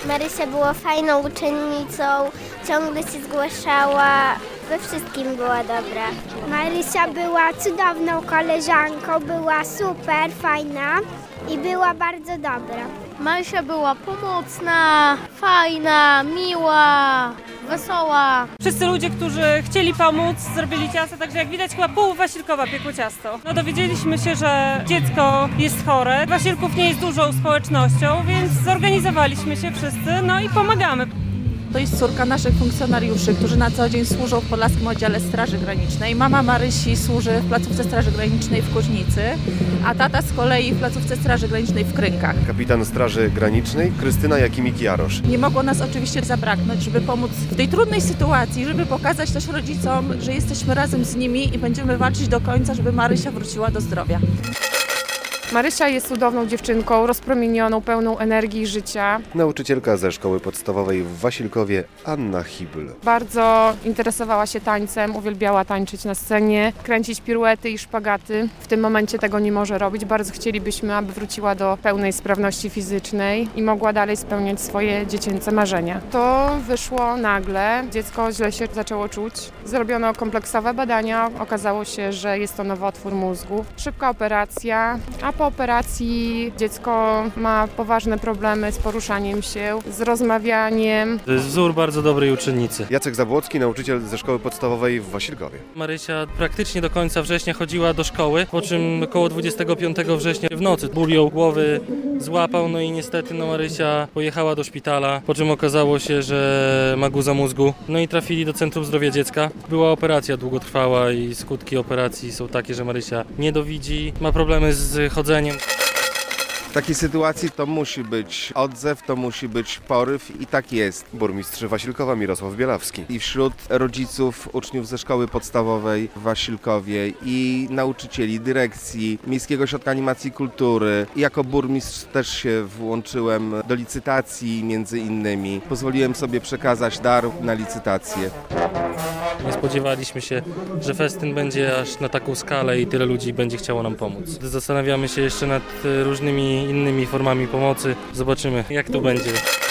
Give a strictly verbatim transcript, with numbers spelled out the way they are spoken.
Marysia była fajną uczennicą, ciągle się zgłaszała, we wszystkim była dobra. Marysia była cudowną koleżanką, była super fajna i była bardzo dobra. Marysia była pomocna, fajna, miła, wesoła. Wszyscy ludzie, którzy chcieli pomóc, zrobili ciasto, także jak widać chyba pół Wasilkowa piekło ciasto. No dowiedzieliśmy się, że dziecko jest chore. Wasilków nie jest dużą społecznością, więc zorganizowaliśmy się wszyscy, no i pomagamy. To jest córka naszych funkcjonariuszy, którzy na co dzień służą w Podlaskim Oddziale Straży Granicznej. Mama Marysi służy w placówce Straży Granicznej w Kuźnicy, a tata z kolei w placówce Straży Granicznej w Krynkach. Kapitan Straży Granicznej Krystyna Jakimik-Jarosz. Nie mogło nas oczywiście zabraknąć, żeby pomóc w tej trudnej sytuacji, żeby pokazać też rodzicom, że jesteśmy razem z nimi i będziemy walczyć do końca, żeby Marysia wróciła do zdrowia. Marysia jest cudowną dziewczynką, rozpromienioną, pełną energii i życia. Nauczycielka ze szkoły podstawowej w Wasilkowie Anna Hibl. Bardzo interesowała się tańcem, uwielbiała tańczyć na scenie, kręcić piruety i szpagaty. W tym momencie tego nie może robić. Bardzo chcielibyśmy, aby wróciła do pełnej sprawności fizycznej i mogła dalej spełniać swoje dziecięce marzenia. To wyszło nagle. Dziecko źle się zaczęło czuć. Zrobiono kompleksowe badania. Okazało się, że jest to nowotwór mózgu. Szybka operacja, a po operacji dziecko ma poważne problemy z poruszaniem się, z rozmawianiem. To jest wzór bardzo dobrej uczennicy. Jacek Zabłocki, nauczyciel ze szkoły podstawowej w Wasilkowie. Marysia praktycznie do końca września chodziła do szkoły, po czym około dwudziestego piątego września w nocy ból ją głowy złapał, no i niestety no Marysia pojechała do szpitala, po czym okazało się, że ma guza mózgu, no i trafili do Centrum Zdrowia Dziecka. Była operacja długotrwała i skutki operacji są takie, że Marysia nie dowidzi, ma problemy z chodzeniem. W takiej sytuacji to musi być odzew, to musi być poryw i tak jest. Burmistrz Wasilkowa Mirosław Bielawski. I wśród rodziców, uczniów ze szkoły podstawowej w Wasilkowie i nauczycieli, dyrekcji Miejskiego Ośrodka Animacji i Kultury. I jako burmistrz też się włączyłem do licytacji między innymi. Pozwoliłem sobie przekazać dar na licytację. Nie spodziewaliśmy się, że festyn będzie aż na taką skalę i tyle ludzi będzie chciało nam pomóc. Zastanawiamy się jeszcze nad różnymi innymi formami pomocy. Zobaczymy, jak to będzie.